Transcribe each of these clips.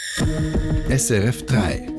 SRF 3.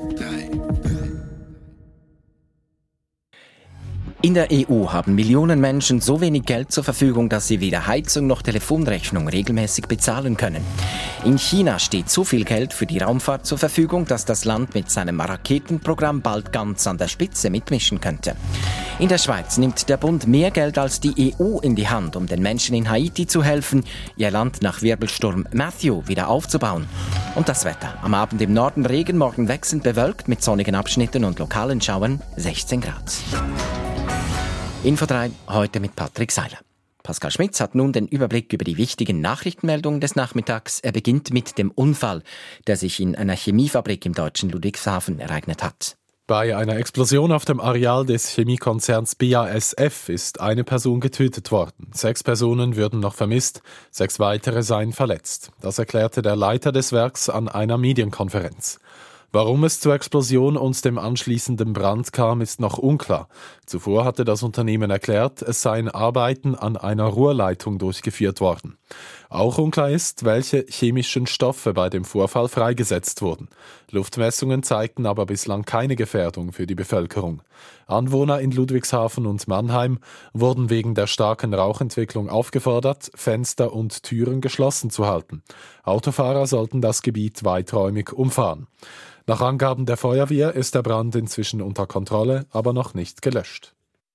In der EU haben Millionen Menschen so wenig Geld zur Verfügung, dass sie weder Heizung noch Telefonrechnung regelmäßig bezahlen können. In China steht so viel Geld für die Raumfahrt zur Verfügung, dass das Land mit seinem Raketenprogramm bald ganz an der Spitze mitmischen könnte. In der Schweiz nimmt der Bund mehr Geld als die EU in die Hand, um den Menschen in Haiti zu helfen, ihr Land nach Wirbelsturm Matthew wieder aufzubauen. Und das Wetter. Am Abend im Norden Regen, morgen wechselnd bewölkt mit sonnigen Abschnitten und lokalen Schauern, 16 Grad. Info 3, heute mit Patrick Seiler. Pascal Schmitz hat nun den Überblick über die wichtigen Nachrichtenmeldungen des Nachmittags. Er beginnt mit dem Unfall, der sich in einer Chemiefabrik im deutschen Ludwigshafen ereignet hat. Bei einer Explosion auf dem Areal des Chemiekonzerns BASF ist eine Person getötet worden. 6 Personen würden noch vermisst, 6 weitere seien verletzt. Das erklärte der Leiter des Werks an einer Medienkonferenz. Warum es zur Explosion und dem anschließenden Brand kam, ist noch unklar. Zuvor hatte das Unternehmen erklärt, es seien Arbeiten an einer Rohrleitung durchgeführt worden. Auch unklar ist, welche chemischen Stoffe bei dem Vorfall freigesetzt wurden. Luftmessungen zeigten aber bislang keine Gefährdung für die Bevölkerung. Anwohner in Ludwigshafen und Mannheim wurden wegen der starken Rauchentwicklung aufgefordert, Fenster und Türen geschlossen zu halten. Autofahrer sollten das Gebiet weiträumig umfahren. Nach Angaben der Feuerwehr ist der Brand inzwischen unter Kontrolle, aber noch nicht gelöscht.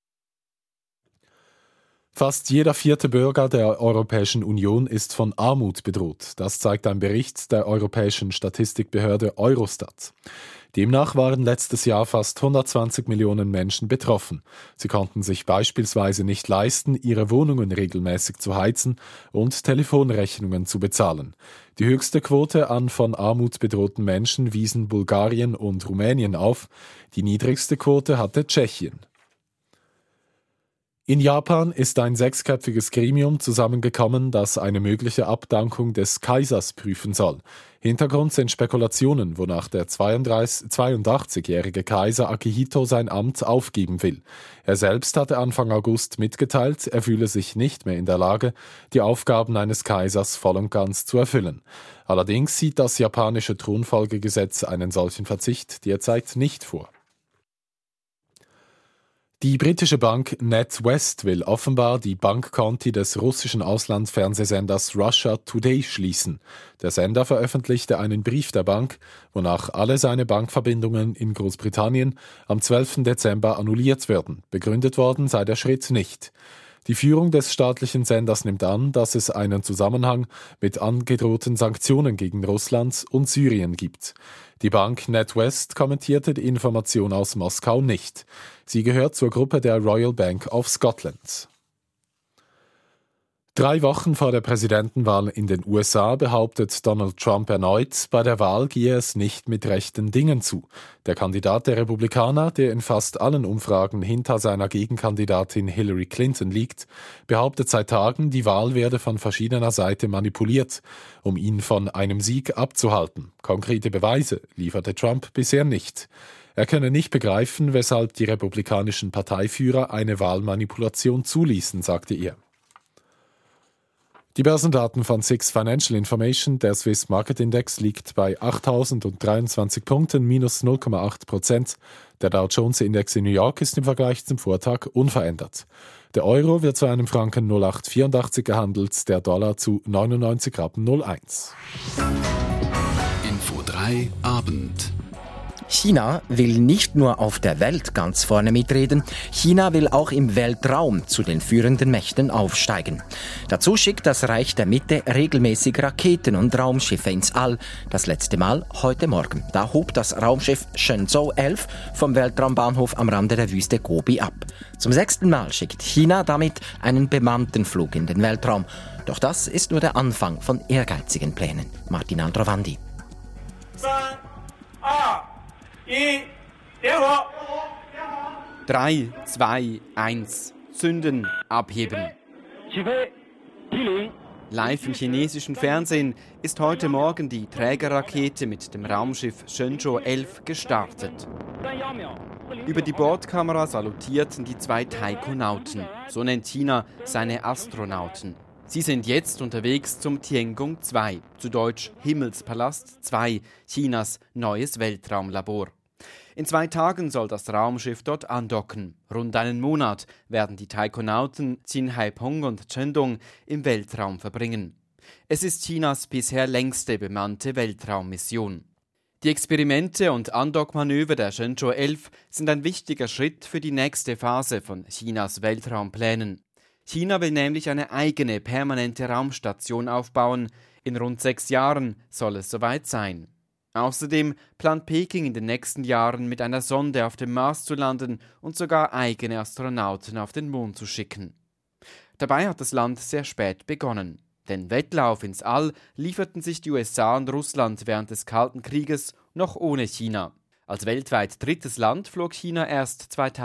Fast jeder 4. Bürger der Europäischen Union ist von Armut bedroht. Das zeigt ein Bericht der europäischen Statistikbehörde Eurostat. Demnach waren letztes Jahr fast 120 Millionen Menschen betroffen. Sie konnten sich beispielsweise nicht leisten, ihre Wohnungen regelmäßig zu heizen und Telefonrechnungen zu bezahlen. Die höchste Quote an von Armut bedrohten Menschen wiesen Bulgarien und Rumänien auf. Die niedrigste Quote hatte Tschechien. In Japan ist ein 6-köpfiges Gremium zusammengekommen, das eine mögliche Abdankung des Kaisers prüfen soll. Hintergrund sind Spekulationen, wonach der 82-jährige Kaiser Akihito sein Amt aufgeben will. Er selbst hatte Anfang August mitgeteilt, er fühle sich nicht mehr in der Lage, die Aufgaben eines Kaisers voll und ganz zu erfüllen. Allerdings sieht das japanische Thronfolgegesetz einen solchen Verzicht derzeit nicht vor. Die britische Bank NatWest will offenbar die Bankkonti des russischen Auslandsfernsehsenders Russia Today schließen. Der Sender veröffentlichte einen Brief der Bank, wonach alle seine Bankverbindungen in Großbritannien am 12. Dezember annulliert werden. Begründet worden sei der Schritt nicht. Die Führung des staatlichen Senders nimmt an, dass es einen Zusammenhang mit angedrohten Sanktionen gegen Russland und Syrien gibt. Die Bank NatWest kommentierte die Information aus Moskau nicht. Sie gehört zur Gruppe der Royal Bank of Scotland. 3 Wochen vor der Präsidentenwahl in den USA behauptet Donald Trump erneut, bei der Wahl gehe es nicht mit rechten Dingen zu. Der Kandidat der Republikaner, der in fast allen Umfragen hinter seiner Gegenkandidatin Hillary Clinton liegt, behauptet seit Tagen, die Wahl werde von verschiedener Seite manipuliert, um ihn von einem Sieg abzuhalten. Konkrete Beweise lieferte Trump bisher nicht. Er könne nicht begreifen, weshalb die republikanischen Parteiführer eine Wahlmanipulation zuließen, sagte er. Die Börsendaten von SIX Financial Information, der Swiss Market Index, liegt bei 8.023 Punkten, minus 0,8%. Der Dow Jones Index in New York ist im Vergleich zum Vortag unverändert. Der Euro wird zu einem Franken 0,884 gehandelt, der Dollar zu 99,01 Rappen. Info 3 Abend. China will nicht nur auf der Welt ganz vorne mitreden, China will auch im Weltraum zu den führenden Mächten aufsteigen. Dazu schickt das Reich der Mitte regelmäßig Raketen und Raumschiffe ins All. Das letzte Mal heute Morgen. Da hob das Raumschiff Shenzhou 11 vom Weltraumbahnhof am Rande der Wüste Gobi ab. Zum 6. Mal schickt China damit einen bemannten Flug in den Weltraum. Doch das ist nur der Anfang von ehrgeizigen Plänen. Martin Aldrovandi. 3, 2, 1. Zünden, abheben. Live im chinesischen Fernsehen ist heute Morgen die Trägerrakete mit dem Raumschiff Shenzhou 11 gestartet. Über die Bordkamera salutierten die 2 Taikonauten. So nennt China seine Astronauten. Sie sind jetzt unterwegs zum Tiangong 2, zu Deutsch Himmelspalast 2, Chinas neues Weltraumlabor. In 2 Tagen soll das Raumschiff dort andocken. Rund einen Monat werden die Taikonauten Qin Haipeng und Chen Dong im Weltraum verbringen. Es ist Chinas bisher längste bemannte Weltraummission. Die Experimente und Andockmanöver der Shenzhou 11 sind ein wichtiger Schritt für die nächste Phase von Chinas Weltraumplänen. China will nämlich eine eigene permanente Raumstation aufbauen. In rund 6 Jahren soll es soweit sein. Außerdem plant Peking in den nächsten Jahren mit einer Sonde auf dem Mars zu landen und sogar eigene Astronauten auf den Mond zu schicken. Dabei hat das Land sehr spät begonnen. Den Wettlauf ins All lieferten sich die USA und Russland während des Kalten Krieges noch ohne China. Als weltweit 3. Land flog China erst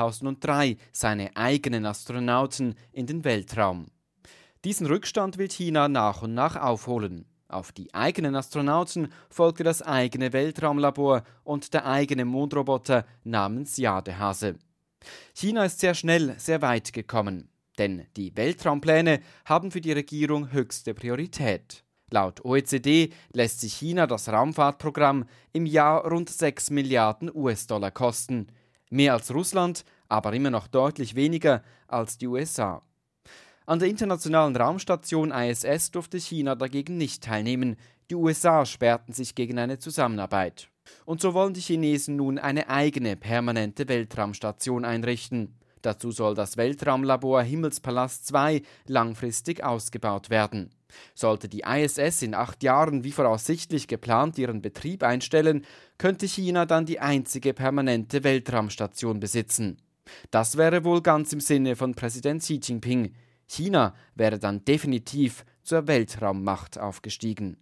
2003 seine eigenen Astronauten in den Weltraum. Diesen Rückstand will China nach und nach aufholen. Auf die eigenen Astronauten folgte das eigene Weltraumlabor und der eigene Mondroboter namens Jadehase. China ist sehr schnell sehr weit gekommen, denn die Weltraumpläne haben für die Regierung höchste Priorität. Laut OECD lässt sich China das Raumfahrtprogramm im Jahr rund 6 Milliarden US-Dollar kosten. Mehr als Russland, aber immer noch deutlich weniger als die USA. An der internationalen Raumstation ISS durfte China dagegen nicht teilnehmen. Die USA sperrten sich gegen eine Zusammenarbeit. Und so wollen die Chinesen nun eine eigene permanente Weltraumstation einrichten. Dazu soll das Weltraumlabor Himmelspalast 2 langfristig ausgebaut werden. Sollte die ISS in 8 Jahren wie voraussichtlich geplant ihren Betrieb einstellen, könnte China dann die einzige permanente Weltraumstation besitzen. Das wäre wohl ganz im Sinne von Präsident Xi Jinping. China wäre dann definitiv zur Weltraummacht aufgestiegen.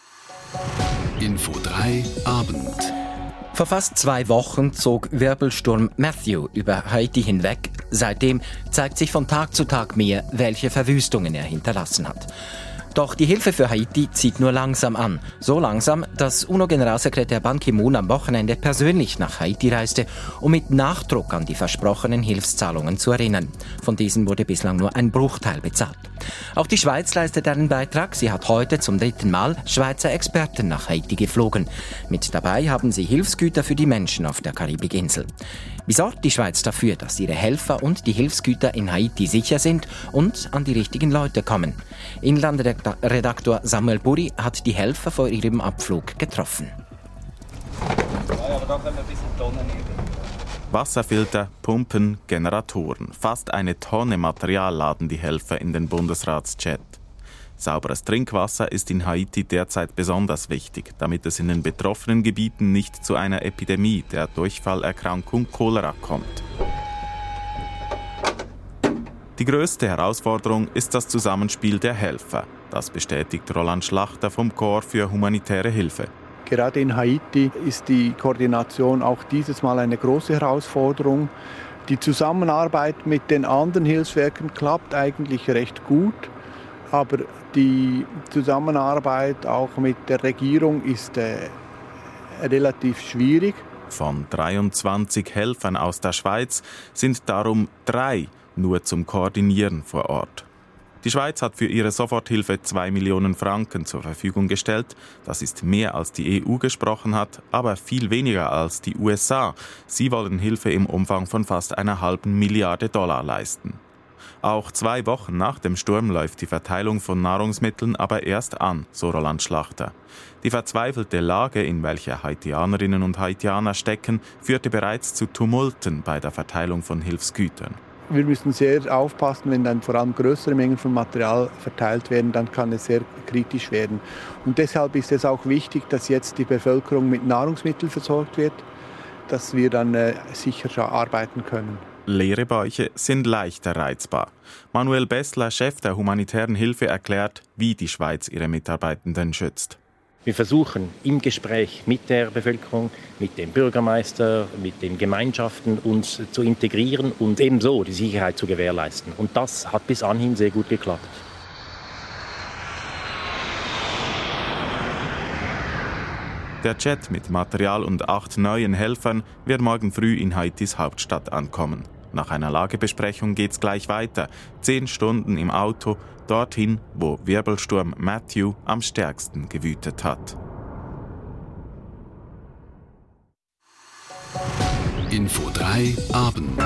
Info 3 Abend. Vor fast 2 Wochen zog Wirbelsturm Matthew über Haiti hinweg. Seitdem zeigt sich von Tag zu Tag mehr, welche Verwüstungen er hinterlassen hat. Doch die Hilfe für Haiti zieht nur langsam an. So langsam, dass UNO-Generalsekretär Ban Ki-moon am Wochenende persönlich nach Haiti reiste, um mit Nachdruck an die versprochenen Hilfszahlungen zu erinnern. Von diesen wurde bislang nur ein Bruchteil bezahlt. Auch die Schweiz leistet einen Beitrag. Sie hat heute zum 3. Mal Schweizer Experten nach Haiti geflogen. Mit dabei haben sie Hilfsgüter für die Menschen auf der Karibikinsel. Wie sorgt die Schweiz dafür, dass ihre Helfer und die Hilfsgüter in Haiti sicher sind und an die richtigen Leute kommen? Inlandredaktor Samuel Buri hat die Helfer vor ihrem Abflug getroffen. Wasserfilter, Pumpen, Generatoren. Fast eine Tonne Material laden die Helfer in den Bundesratsjet. Sauberes Trinkwasser ist in Haiti derzeit besonders wichtig, damit es in den betroffenen Gebieten nicht zu einer Epidemie der Durchfallerkrankung Cholera kommt. Die größte Herausforderung ist das Zusammenspiel der Helfer. Das bestätigt Roland Schlachter vom Korps für humanitäre Hilfe. Gerade in Haiti ist die Koordination auch dieses Mal eine große Herausforderung. Die Zusammenarbeit mit den anderen Hilfswerken klappt eigentlich recht gut, aber die Zusammenarbeit auch mit der Regierung ist relativ schwierig. Von 23 Helfern aus der Schweiz sind darum 3 nur zum Koordinieren vor Ort. Die Schweiz hat für ihre Soforthilfe 2 Millionen Franken zur Verfügung gestellt. Das ist mehr als die EU gesprochen hat, aber viel weniger als die USA. Sie wollen Hilfe im Umfang von fast einer halben Milliarde Dollar leisten. Auch 2 Wochen nach dem Sturm läuft die Verteilung von Nahrungsmitteln aber erst an, so Roland Schlachter. Die verzweifelte Lage, in welcher Haitianerinnen und Haitianer stecken, führte bereits zu Tumulten bei der Verteilung von Hilfsgütern. Wir müssen sehr aufpassen, wenn dann vor allem größere Mengen von Material verteilt werden, dann kann es sehr kritisch werden. Und deshalb ist es auch wichtig, dass jetzt die Bevölkerung mit Nahrungsmitteln versorgt wird, dass wir dann sicher arbeiten können. Leere Bäuche sind leichter reizbar. Manuel Bessler, Chef der humanitären Hilfe, erklärt, wie die Schweiz ihre Mitarbeitenden schützt. Wir versuchen im Gespräch mit der Bevölkerung, mit dem Bürgermeister, mit den Gemeinschaften uns zu integrieren und ebenso die Sicherheit zu gewährleisten. Und das hat bis anhin sehr gut geklappt. Der Jet mit Material und 8 neuen Helfern wird morgen früh in Haitis Hauptstadt ankommen. Nach einer Lagebesprechung geht's gleich weiter. 10 Stunden im Auto, dorthin, wo Wirbelsturm Matthew am stärksten gewütet hat. Info 3 Abend.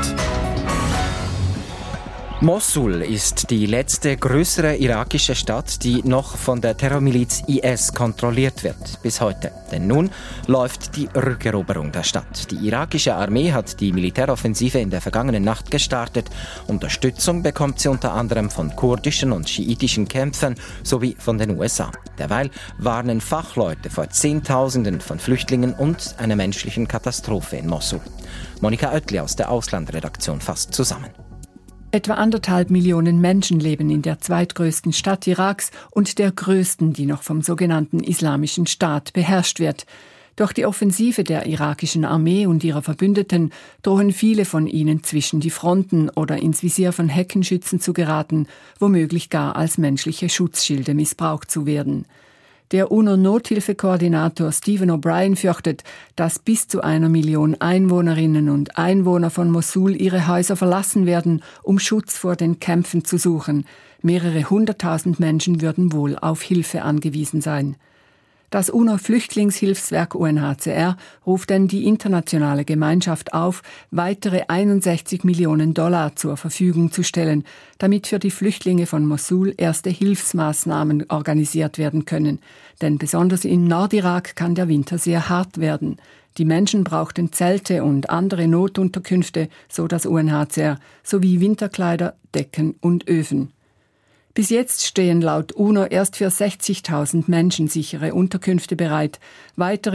Mossul ist die letzte größere irakische Stadt, die noch von der Terrormiliz IS kontrolliert wird, bis heute. Denn nun läuft die Rückeroberung der Stadt. Die irakische Armee hat die Militäroffensive in der vergangenen Nacht gestartet. Unterstützung bekommt sie unter anderem von kurdischen und schiitischen Kämpfern sowie von den USA. Derweil warnen Fachleute vor Zehntausenden von Flüchtlingen und einer menschlichen Katastrophe in Mossul. Monika Oetli aus der Auslandredaktion fasst zusammen. Etwa 1,5 Millionen Menschen leben in der zweitgrößten Stadt Iraks und der größten, die noch vom sogenannten Islamischen Staat beherrscht wird. Durch die Offensive der irakischen Armee und ihrer Verbündeten drohen viele von ihnen zwischen die Fronten oder ins Visier von Heckenschützen zu geraten, womöglich gar als menschliche Schutzschilde missbraucht zu werden. Der UNO-Nothilfekoordinator Stephen O'Brien fürchtet, dass bis zu 1 Million Einwohnerinnen und Einwohner von Mossul ihre Häuser verlassen werden, um Schutz vor den Kämpfen zu suchen. Mehrere 100.000 Menschen würden wohl auf Hilfe angewiesen sein. Das UNO-Flüchtlingshilfswerk UNHCR ruft denn die internationale Gemeinschaft auf, weitere 61 Millionen $ zur Verfügung zu stellen, damit für die Flüchtlinge von Mossul erste Hilfsmaßnahmen organisiert werden können. Denn besonders in Nordirak kann der Winter sehr hart werden. Die Menschen brauchten Zelte und andere Notunterkünfte, so das UNHCR, sowie Winterkleider, Decken und Öfen. Bis jetzt stehen laut UNO erst für 60.000 Menschen sichere Unterkünfte bereit. Weitere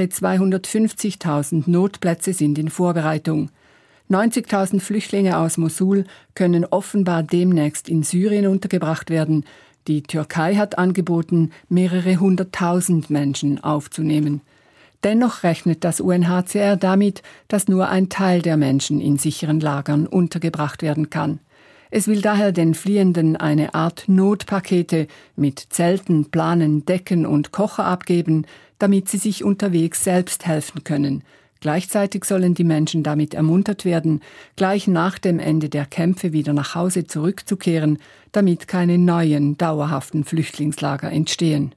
250.000 Notplätze sind in Vorbereitung. 90.000 Flüchtlinge aus Mossul können offenbar demnächst in Syrien untergebracht werden. Die Türkei hat angeboten, mehrere 100.000 Menschen aufzunehmen. Dennoch rechnet das UNHCR damit, dass nur ein Teil der Menschen in sicheren Lagern untergebracht werden kann. Es will daher den Fliehenden eine Art Notpakete mit Zelten, Planen, Decken und Kocher abgeben, damit sie sich unterwegs selbst helfen können. Gleichzeitig sollen die Menschen damit ermuntert werden, gleich nach dem Ende der Kämpfe wieder nach Hause zurückzukehren, damit keine neuen, dauerhaften Flüchtlingslager entstehen.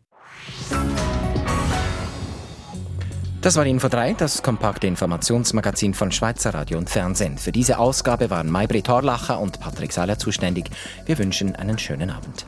Das war Info 3, das kompakte Informationsmagazin von Schweizer Radio und Fernsehen. Für diese Ausgabe waren Maybrit Horlacher und Patrick Seiler zuständig. Wir wünschen einen schönen Abend.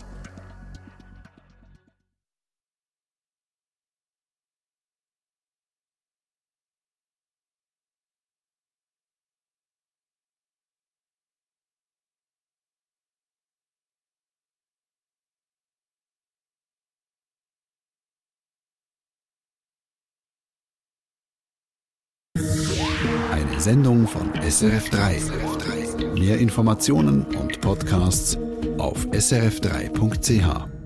Eine Sendung von SRF 3. Mehr Informationen und Podcasts auf srf3.ch.